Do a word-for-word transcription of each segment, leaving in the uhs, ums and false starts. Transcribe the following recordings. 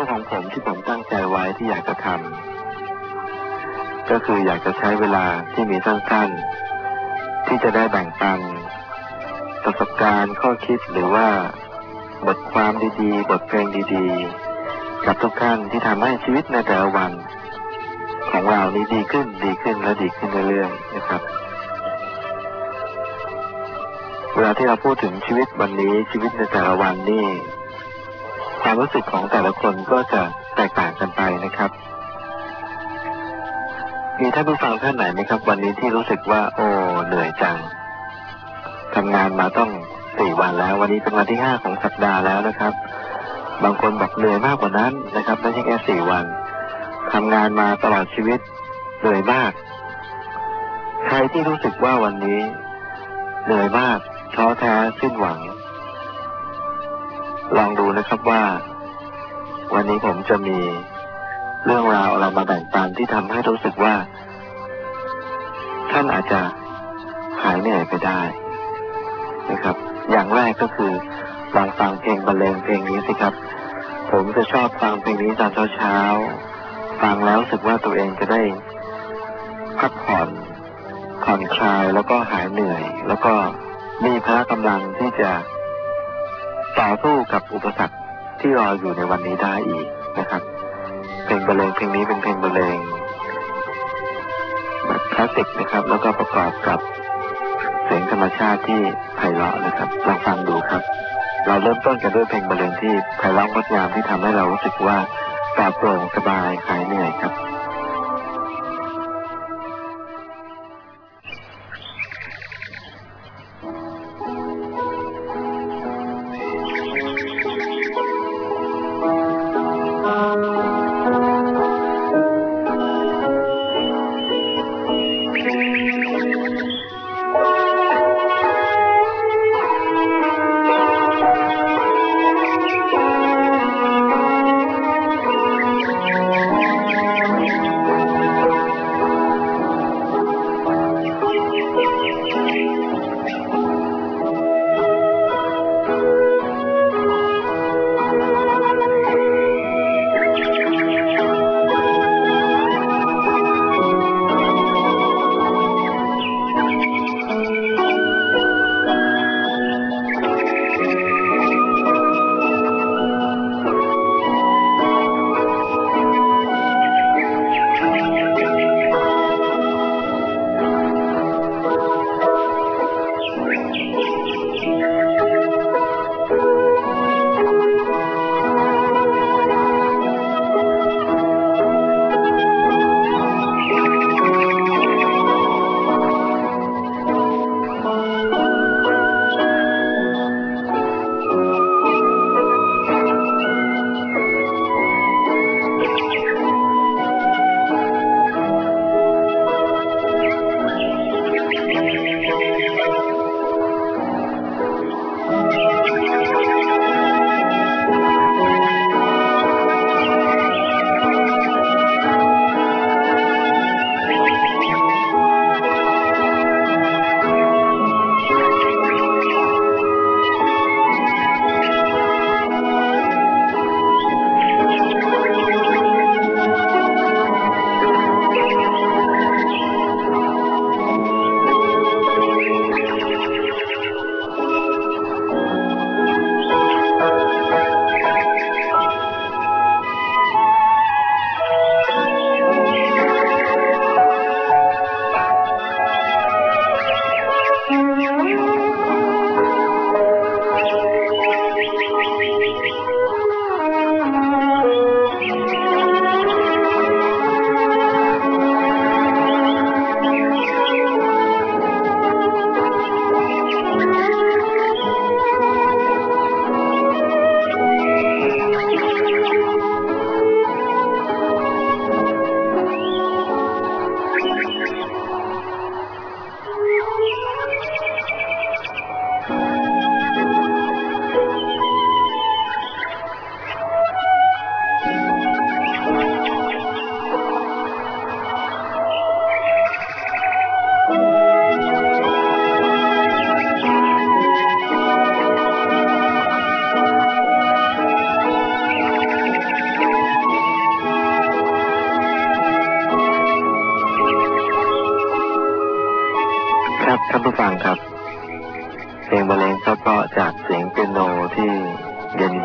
ของผมที่ผมตั้งใจไว้ที่อยากจะทำก็คืออยากจะใช้เวลาที่มีสั้นๆที่จะได้แบ่งปันประสบการณ์ข้อคิดหรือว่าบทความดีๆบทเพลงดีๆกับทุกท่านที่ทำให้ชีวิตในแต่ละวันของเรานี้ดีขึ้นดีขึ้นและดีขึ้นเรื่อยๆนะครับเวลาที่เราพูดถึงชีวิตวันนี้ชีวิตในแต่ละวันนี่ความรู้สึกของแต่ละคนก็จะแตกต่างกันไปนะครับมีท่านผู้ฟังท่านไหนไหมครับวันนี้ที่รู้สึกว่าโอ้เหนื่อยจังทำงานมาต้องสี่วันแล้ววันนี้เป็นวันที่ห้าของสัปดาห์แล้วนะครับบางคนบอกเหนื่อยมากกว่านั้นนะครับไม่ใช่แค่สี่วันทำงานมาตลอดชีวิตเหนื่อยมากใครที่รู้สึกว่าวันนี้เหนื่อยมากท้อแท้สิ้นหวังลองดูนะครับว่าวันนี้ผมจะมีเรื่องราวอะไรมาแบ่งปันที่ทำให้รู้สึกว่าท่านอาจจะหายเหนื่อยไปได้นะครับอย่างแรกก็คือลองฟังเพลงบรรเลงเพลงนี้สิครับผมจะชอบฟังเพลงนี้ตอนเช้าๆฟังแล้วรู้สึกว่าตัวเองจะได้พักผ่อนผ่อนคลายแล้วก็หายเหนื่อยแล้วก็มีพละกำลังที่จะต่อสู้กับอุปสรรคที่รออยู่ในวันนี้ได้อีกนะครับเพลงบรรเลงเพลงนี้เป็นเพลงบรรเลงแบบคลาสสิกนะครับแล้วก็ประกอบกับเสียงธรรมชาติที่ไพเราะนะครับลองฟังดูครับเราเริ่มต้นกันด้วยเพลงบรรเลงที่ไพเราะงดงามที่ทำให้เรารู้สึกว่าปลอดโปร่งสบายหายเหนื่อยครับ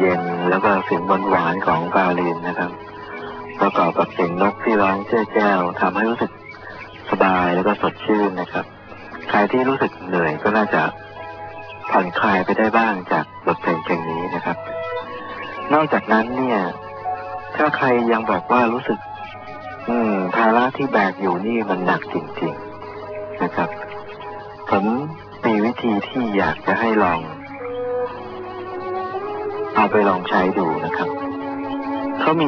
เย็นแล้วก็เสียงหวานๆของไวโอลินนะครับประกอบกับเสียงนกที่ร้องเจ้าแจ้วทำให้รู้สึกสบายแล้วก็สดชื่นนะครับใครที่รู้สึกเหนื่อยก็น่าจะผ่อนคลายไปได้บ้างจากบทเพลงเพลงนี้นะครับนอกจากนั้นเนี่ยถ้าใครยังบอกว่ารู้สึกอืมภาระที่แบกอยู่นี่มันหนักจริงๆนะครับผมมีวิธีที่อยากจะให้ลองเอาไปลองใช้ดูนะครับเขามี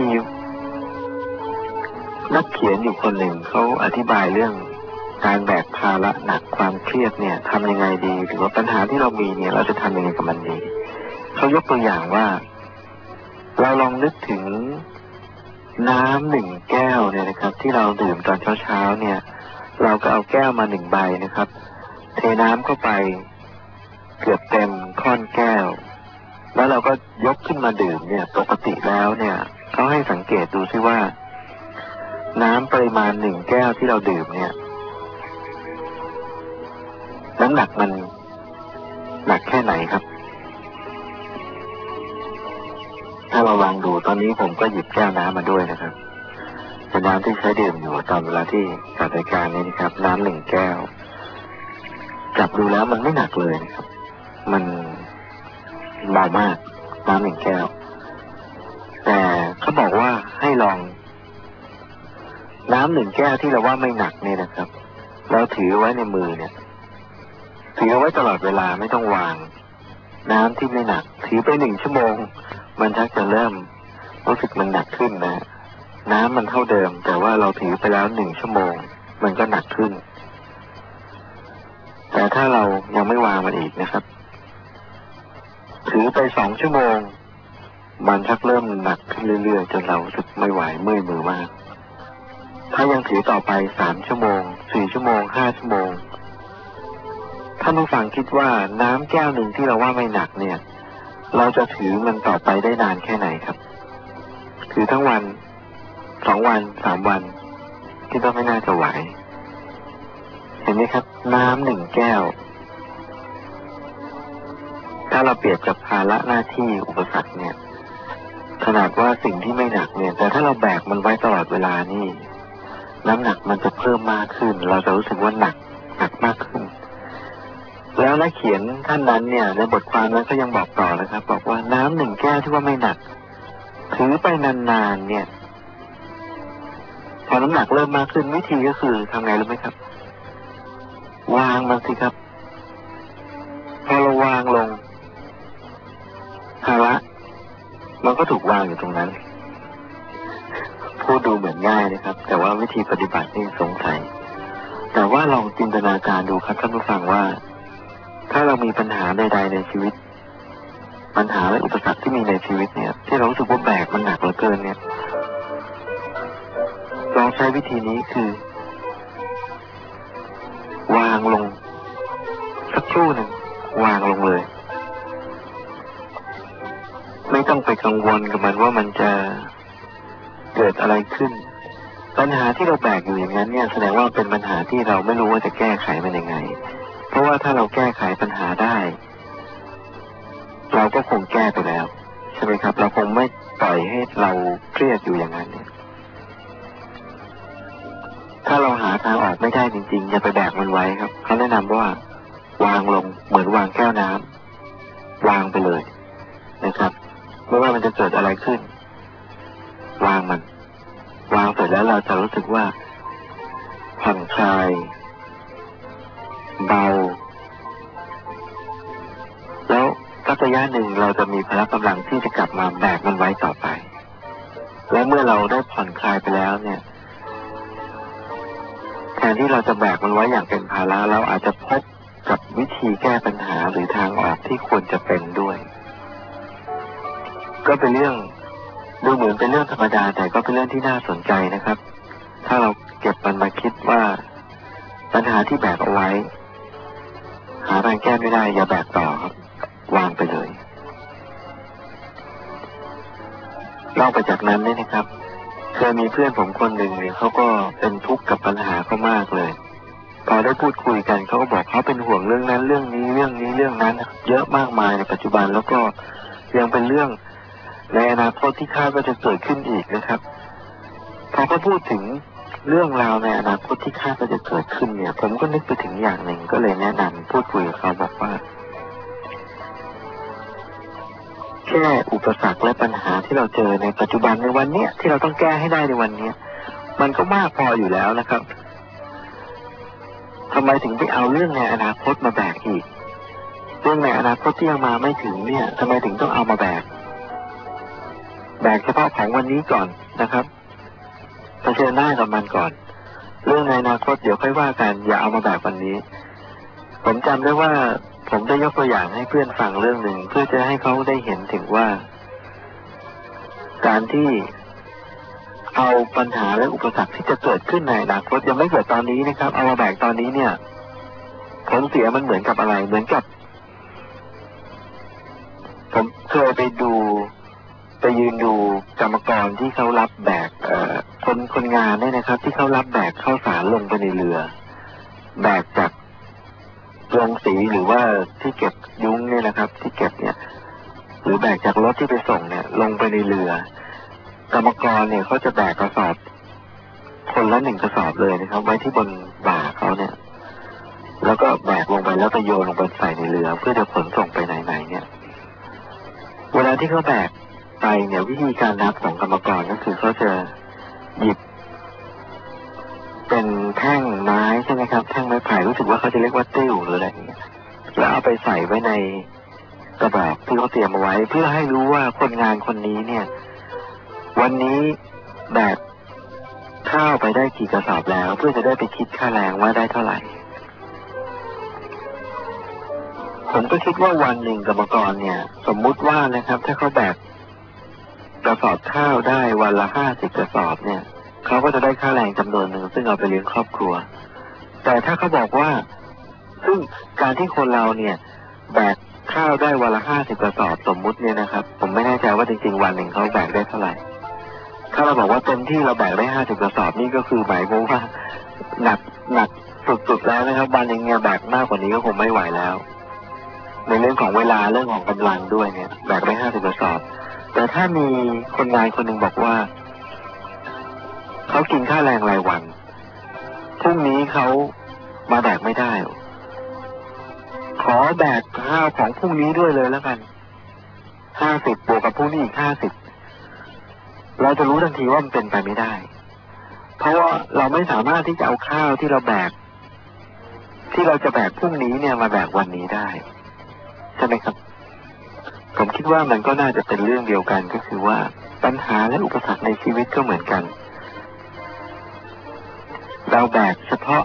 นักเขียนอยู่คนหนึ่งเขาอธิบายเรื่องการแบกภาระหนักความเครียดเนี่ยทำยังไงดีหรือว่าปัญหาที่เรามีเนี่ยเราจะทำยังไงกับมันดีเขายกตัวอย่างว่าเราลองนึกถึงน้ำหนึ่งแก้วเนี่ยนะครับที่เราดื่มตอนเช้าๆเนี่ยเราก็เอาแก้วมาหนึ่งใบนะครับเทน้ำเข้าไปเกือบเต็มค่อนแก้วแล้วเราก็ยกขึ้นมาดื่มเนี่ยปกติแล้วเนี่ยเขาให้สังเกตดูซิว่าน้ำปริมาณหนึ่งแก้วที่เราดื่มเนี่ยน้ำหนักมันหนักแค่ไหนครับถ้าเราลองดูตอนนี้ผมก็หยิบแก้วน้ำมาด้วยนะครับเป็นน้ำที่ใช้ดื่มอยู่ตอนเวลาที่จัดรายการนี้นะครับน้ำหนึ่งแก้วจับดูแล้วมันไม่หนักเลยนะครับมันเบามากน้ำหนึ่งแก้วแต่เขาบอกว่าให้ลองน้ำหนึ่งแก้วที่เราว่าไม่หนักเนี่ยนะครับเราถือไว้ในมือเนี่ยถือไว้ตลอดเวลาไม่ต้องวางน้ำที่ไม่หนักถือไปหนึ่งชั่วโมงมันชักจะเริ่มรู้สึกมันหนักขึ้นนะน้ำมันเท่าเดิมแต่ว่าเราถือไปแล้วหนึ่งชั่วโมงมันก็หนักขึ้นแต่ถ้าเรายังไม่วางมันอีกนะครับถือไปสองชั่วโมงมันชักเริ่มหนักขึ้นเรื่อยๆจนเรารู้สึกไม่ไหวเมื่อยมือมากถ้ายังถือต่อไปสามชั่วโมงสี่ชั่วโมงห้าชั่วโมงท่านผู้ฟังคิดว่าน้ำแก้วหนึ่งที่เราว่าไม่หนักเนี่ยเราจะถือมันต่อไปได้นานแค่ไหนครับถือทั้งวันสองวันสามวันคิดว่าไม่น่าจะไหวเห็นไหมครับน้ำหนึ่งแก้วถ้าเราเปรียบกับภาระหน้าที่อุปสรรคเนี่ยขนาดว่าสิ่งที่ไม่หนักเนี่ยแต่ถ้าเราแบกมันไว้ตลอดเวลานี่น้ำหนักมันจะเพิ่มมากขึ้นเราจะรู้สึกว่าหนักหนักมากขึ้นแล้วนักเขียนท่านนั้นเนี่ยในบทความนั้นก็ยังบอกต่อนะครับบอกว่าน้ำหนึ่งแก้วที่ว่าไม่หนักถือไปนานๆเนี่ยพอน้ำหนักเริ่มมากขึ้นวิธีก็คือทำไงรู้ไหมครับวางมันสิครับพอเราวางลงภาระมันก็ถูกวางอยู่ตรงนั้นพูดดูเหมือนง่ายนะครับแต่ว่าวิธีปฏิบัตินี่สงสัยแต่ว่าลองจินตนาการดูครับท่านผู้ฟังว่าถ้าเรามีปัญหาใดๆในชีวิตปัญหาและอุปสรรคที่มีในชีวิตเนี่ยที่เรารู้สึกว่าแบกมันหนักเหลือเกินเนี่ยลองใช้วิธีนี้คือวางลงสักครู่หนึ่งวางลงเลยไม่ต้องไปกังวลกับมันว่ามันจะเกิดอะไรขึ้นปัญหาที่เราแบกอยู่อย่างนั้นเนี่ยแสดงว่าเป็นปัญหาที่เราไม่รู้ว่าจะแก้ไขมันยังไงเพราะว่าถ้าเราแก้ไขปัญหาได้เราก็คงแก้ไปแล้วใช่ไหมครับเราคงไม่ปล่อยให้เราเครียดอยู่อย่างนั้นเนี่ยถ้าเราหาทางออกไม่ได้จริงๆอย่าไปแบกมันไว้ครับเขาแนะนำว่าวางลงเหมือนวางแก้วน้ำวางไปเลยนะครับไม่ว่ามันจะเกิดอะไรขึ้นวางมันวางเสร็จแล้วเราจะรู้สึกว่าผ่อนคลายเบาแล้วสักระยะหนึ่งเราจะมีพละกำลังที่จะกลับมาแบกมันไว้ต่อไปและเมื่อเราได้ผ่อนคลายไปแล้วเนี่ยแทนที่เราจะแบกมันไว้อย่างเป็นภาระเราอาจจะพบกับวิธีแก้ปัญหาหรือทางออกที่ควรจะเป็นด้วยก็เป็นเรื่องดูเหมือนเป็นเรื่องธรรมดาแต่ก็เป็นเรื่องที่น่าสนใจนะครับถ้าเราเก็บมันมาคิดว่าปัญหาที่แบกเอาไว้หาทางแก้ไม่ได้อย่าแบกต่อครับวางไปเลยนอกจากนั้นเนี่ยนะครับเคยมีเพื่อนผมคนหนึ่งเนี่ยเขาก็เป็นทุกข์กับปัญหาเขามากเลยพอได้พูดคุยกันเขาก็บอกเขาเป็นห่วงเรื่องนั้นเรื่องนี้เรื่องนี้เรื่องนั้นเยอะมากมายในปัจจุบันแล้วก็ยังเป็นเรื่องในอนาคตที่คาดว่าจะเกิดขึ้นอีกนะครับพอเขาพูดถึงเรื่องราวในอนาคตที่คาดว่าจะเกิดขึ้นเนี่ยผมก็นึกไปถึงอย่างหนึ่งก็เลยแนะนำพูดคุยกับเขาบอกว่าแค่อุปสรรคและปัญหาที่เราเจอในปัจจุบันในวันนี้ที่เราต้องแก้ให้ได้ในวันนี้มันก็มากพออยู่แล้วนะครับทำไมถึงไปเอาเรื่องในอนาคตมาแบกอีกเรื่องในอนาคตที่ยังมาไม่ถึงเนี่ยทำไมถึงต้องเอามาแบกแบกเฉพาะของวันนี้ก่อนนะครับเผชิญหน้ากับมันก่อนเรื่องในอนาคตเดี๋ยวค่อยว่ากันอย่าเอามาแบกวันนี้ผมจำได้ว่าผมได้ยกตัวอย่างให้เพื่อนฟังเรื่องหนึ่งเพื่อจะให้เขาได้เห็นถึงว่าการที่เอาปัญหาและอุปสรรคที่จะเกิดขึ้นในอนาคตยังไม่เกิดตอนนี้นะครับเอามาแบกตอนนี้เนี่ยผลเสียมันเหมือนกับอะไรเหมือนกับผมเคยไปดูไปยืนดูกรรมกรที่เขารับแบกเอ่อคนคนงานเนี่ยนะครับที่เขารับแบกข้าวสารลงไปในเรือแบกจากโรงสีหรือว่าที่เก็บยุ้งเนี่ยนะครับที่เก็บเนี่ยหรือแบกจากรถที่ไปส่งเนี่ยลงไปในเรือกรรมกรเนี่ยเขาจะแบกกระสอบคนละหนึ่งกระสอบเลยนะครับไว้ที่บนบ่าเขาเนี่ยแล้วก็แบกลงไปแล้วก็โยนลงไปใส่ในเรือเพื่อจะขนส่งไปไหนๆเนี่ยเวลาที่เขาแบกไปเนี่ยวิธีการนับของกรรมกรก็คือเขาจะหยิบเป็นแท่งไม้ใช่ไหมครับแท่งไม้ไผ่รู้สึกว่าเขาจะเรียกว่าติ้วหรืออะไรอย่างเงี้ยแล้วเอาไปใส่ไว้ในกระบอกที่เขาเตรียมเอาไว้เพื่อให้รู้ว่าคนงานคนนี้เนี่ยวันนี้แบกข้าวไปได้กี่กระสอบแล้วเพื่อจะได้ไปคิดค่าแรงว่าได้เท่าไหร่ผมก็คิดว่าวันหนึ่งกรรมกรเนี่ยสมมุติว่านะครับถ้าเขาแบกกระสอบข้าวได้วันละห้าสิบกระสอบเนี่ยเขาก็จะได้ค่าแรงจำนวนหนึ่งซึ่งเอาไปเลี้ยงครอบครัวแต่ถ้าเขาบอกว่าซึ่งการที่คนเราเนี่ยแบกข้าวได้วันละห้าสิบกระสอบสมมุติเนี่ยนะครับผมไม่แน่ใจว่าจริงๆวันหนึ่งเขาแบกได้เท่าไหร่ถ้าเราบอกว่าเต็มที่เราแบกได้ห้าสิบกระสอบนี่ก็คือหมายความว่าหนักหนักสุดๆแล้วนะครับวันหนึ่งเนี่ยแบกมากกว่านี้ก็คงไม่ไหวแล้วในเรื่องของเวลาเรื่องของกำลังด้วยเนี่ยแบกได้ห้าสิบกระสอบแต่ถ้ามีคนงานคนหนึ่งบอกว่าเขากินค่าแรงรายวันพรุ่งนี้เขามาแบกไม่ได้ขอแบกข้าวของพรุ่งนี้ด้วยเลยแล้วกันห้าสิบบวกกับพรุ่งนี้อีกห้าสิบเราจะรู้ทันทีว่ามันเป็นไปไม่ได้เพราะว่าเราไม่สามารถที่จะเอาข้าวที่เราแบกที่เราจะแบกพรุ่งนี้เนี่ยมาแบกวันนี้ได้ใช่ไหมครับผมคิดว่ามันก็น่าจะเป็นเรื่องเดียวกันก็คือว่าปัญหาและอุปสรรคในชีวิตก็เหมือนกันเราแบกเฉพาะ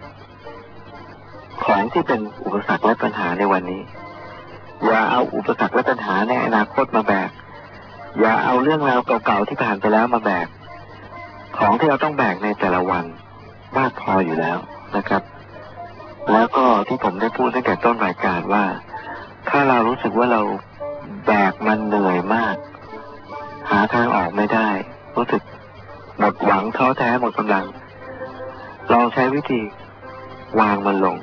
ของที่เป็นอุปสรรคและปัญหาในวันนี้อย่าเอาอุปสรรคและปัญหาในอนาคตมาแบกอย่าเอาเรื่องราวเก่าๆที่ผ่านไปแล้วมาแบกของที่เราต้องแบกในแต่ละวันมากพออยู่แล้วนะครับแล้วก็ที่ผมได้พูดตั้งแต่ต้นรายการว่าถ้าเรารู้สึกว่าเราแบกมันเหนื่อยมากหาทางออกไม่ได้รู้สึกหมดหวังท้อแท้หมดกำลังเราใช้วิธีวางมันลง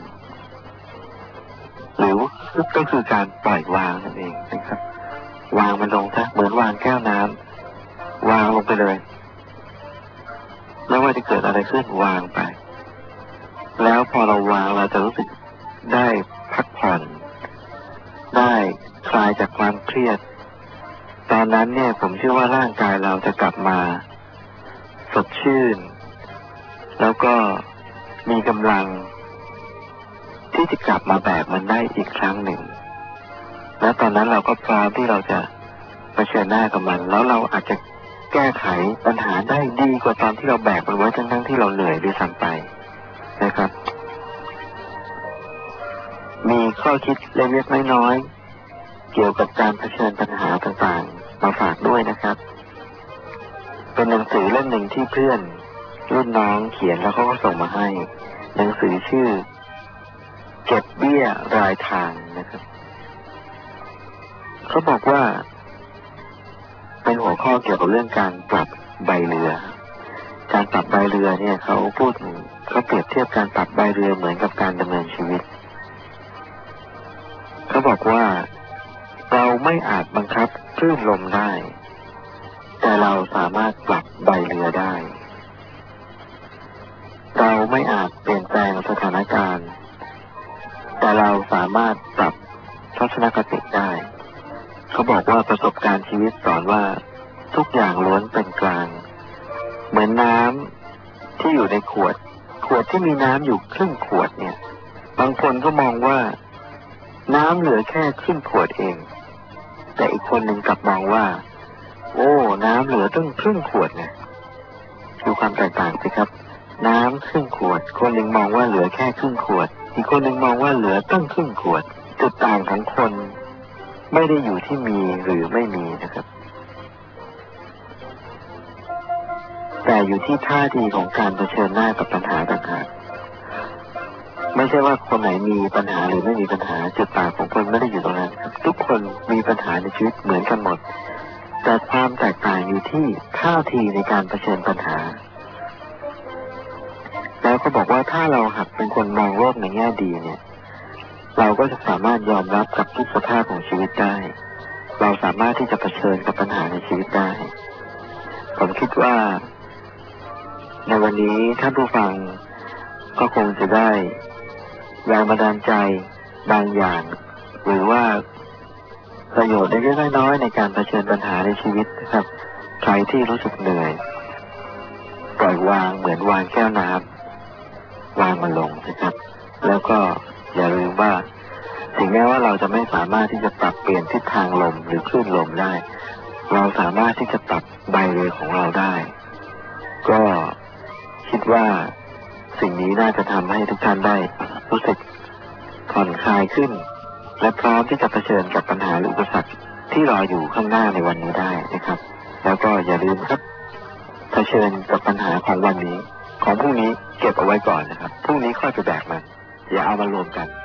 หรือก็คือการปล่อยวางนั่นเองนะครับวางมันลงซะเหมือนวางแก้วน้ำวางลงไปเลยไม่ว่าจะเกิดอะไรขึ้นวางไปแล้วพอเราวางเราจะรู้สึกได้พักผ่อนได้คลายจากความเครียดตอนนั้นเนี่ยผมเชื่อว่าร่างกายเราจะกลับมาสดชื่นแล้วก็มีกำลังที่จะกลับมาแบกมันได้อีกครั้งหนึ่งและตอนนั้นเราก็พร้อมที่เราจะเผชิญหน้ากับมันแล้วเราอาจจะแก้ไขปัญหาได้ดีกว่าตอนที่เราแบกมันไว้ทั้งทั้งที่เราเหนื่อยด้วยซ้ำไปนะครับมีข้อคิดเล็กๆน้อยๆเกี่ยวกับการเผชิญปัญหาต่างๆมาฝากด้วยนะครับเป็นหนังสือเล่มหนึ่งที่เพื่อนรุ่นน้องเขียนแล้วเขาก็ส่งมาให้หนังสือชื่อเก็บเบี้ยรายทางนะครับเขาบอกว่าเป็นหัวข้อเกี่ยวกับเรื่องการปรับใบเรือการปรับใบเรือเนี่ยเขาพูดเขาเปรียบเทียบการปรับใบเรือเหมือนกับการดำเนินชีวิตเขาบอกว่าเราไม่อาจบังคับคลื่นลมได้แต่เราสามารถปรับใบเรือได้เราไม่อาจเปลี่ยนแปลงสถานการณ์แต่เราสามารถปรับทัศนคติได้เขาบอกว่าประสบการณ์ชีวิตสอนว่าทุกอย่างล้วนเป็นกลางเหมือนน้ำที่อยู่ในขวดขวดที่มีน้ำอยู่ครึ่งขวดเนี่ยบางคนก็มองว่าน้ำเหลือแค่ครึ่งขวดเองแต่อีกคนหนึ่งกลับมองว่าโอ้น้ำเหลือตั้งครึ่งขวดเนี่ยดูความแตกต่างสิครับน้ำครึ่งขวดคนหนึ่งมองว่าเหลือแค่ครึ่งขวดอีกคนหนึ่งมองว่าเหลือตั้งครึ่งขวดจุดต่างของคนไม่ได้อยู่ที่มีหรือไม่มีนะครับแต่อยู่ที่ท่าทีของการเผชิญหน้ากับปัญหาต่างหากไม่ใช่ว่าคนไหนมีปัญหาหรือไม่มีปัญหาจุดต่างของคนไม่ได้อยู่ตรงนั้นครับทุกคนมีปัญหาในชีวิตเหมือนกันหมดแต่ความแตกต่างอยู่ที่ท่าทีในการเผชิญปัญหาแล้วก็บอกว่าถ้าเราหัดเป็นคนมองโลกในแง่ดีเนี่ยเราก็จะสามารถยอมรับกับทุกสภาพของชีวิตได้เราสามารถที่จะเผชิญกับปัญหาในชีวิตได้ผมคิดว่าในวันนี้ท่านผู้ฟังก็คงจะได้แรงบันดาลใจบางอย่างหรือว่าประโยชน์เล็กๆน้อยๆในการเผชิญปัญหาในชีวิตนะครับใครที่รู้สึกเหนื่อยปล่อยวางเหมือนวางแก้วน้ำวางมันลงนะครับแล้วก็อย่าลืมว่าถึงแม้ว่าเราจะไม่สามารถที่จะปรับเปลี่ยนทิศทางลมหรือคลื่นลมได้เราสามารถที่จะปรับใบเรือของเราได้ก็คิดว่าสิ่งนี้น่าจะทำให้ทุกท่านได้รู้สึกผ่อนคลายขึ้นและพร้อมที่จะเผชิญกับปัญหาหรืออุปสรรคที่รออยู่ข้างหน้าในวันนี้ได้นะครับแล้วก็อย่าลืมครับเผชิญกับปัญหาของวันนี้ของพรุ่งนี้เก็บเอาไว้ก่อนนะครับพรุ่งนี้ค่อยไปแบกมันอย่าเอามารวมกัน